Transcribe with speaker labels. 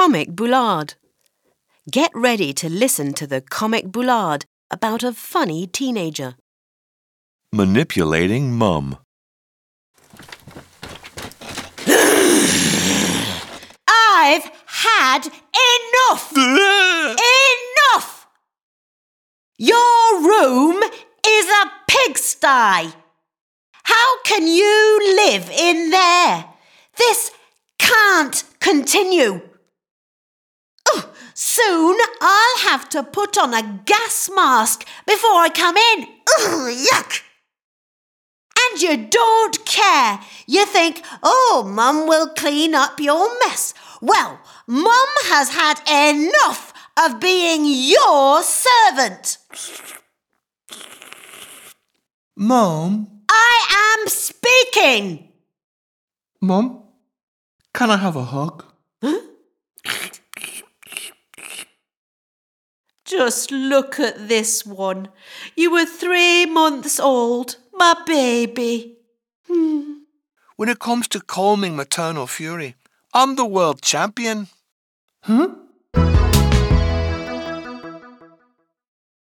Speaker 1: Comic Boulard. Get ready to listen to the Comic Boulard about a funny teenager.
Speaker 2: Manipulating Mum.
Speaker 3: I've had enough! Enough! Your room is a pigsty. How can you live in there? This can't continue. Soon I'll have to put on a gas mask before I come in. Yuck! And you don't care. You think, Mum will clean up your mess. Well, Mum has had enough of being your servant.
Speaker 4: Mum?
Speaker 3: I am speaking.
Speaker 4: Mum, can I have a hug?
Speaker 3: Just look at this one. You were 3 months old, my baby.
Speaker 5: When it comes to calming maternal fury, I'm the world champion.
Speaker 4: Huh?